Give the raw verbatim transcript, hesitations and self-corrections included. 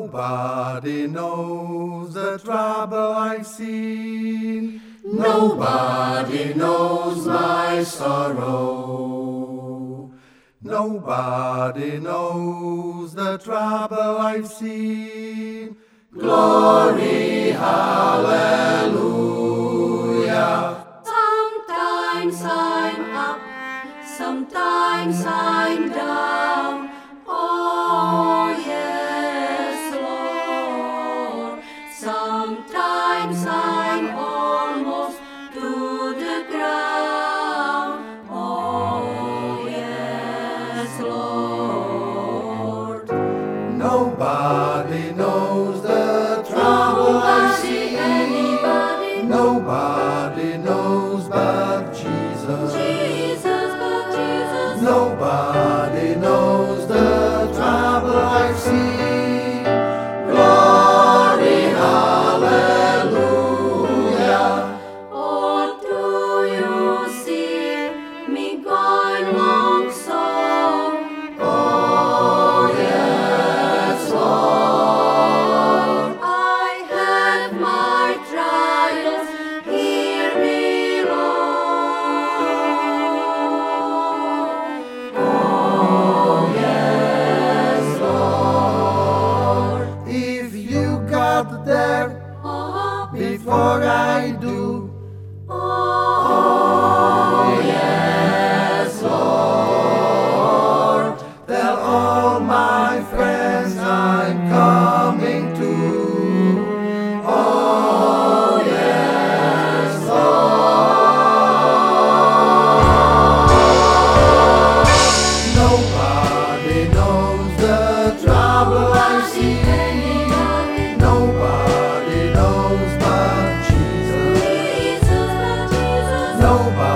Nobody knows the trouble I've seen. Nobody knows my sorrow. Nobody knows the trouble I've seen. Glory, hallelujah. Sometimes I'm up, sometimes I'm down. Oh, yes, Lord. Sometimes I'm almost to the ground. Oh, yes, Lord. Nobody knows the trouble I see. Anybody, Nobody knows but Jesus. Jesus, but Jesus. Nobody knows the trouble I've seen. Glory, hallelujah. Oh, do you see me going along so? Oh, yes, Lord. I have my trials here below. Oh, yes, Lord. If you got there Oh, before I do, oh, yes, Lord, tell all my friends I'm coming to. Oh, yes, Lord. Nobody knows the trouble I see. Nobody knows but Jesus. Jesus, but Jesus. Nobody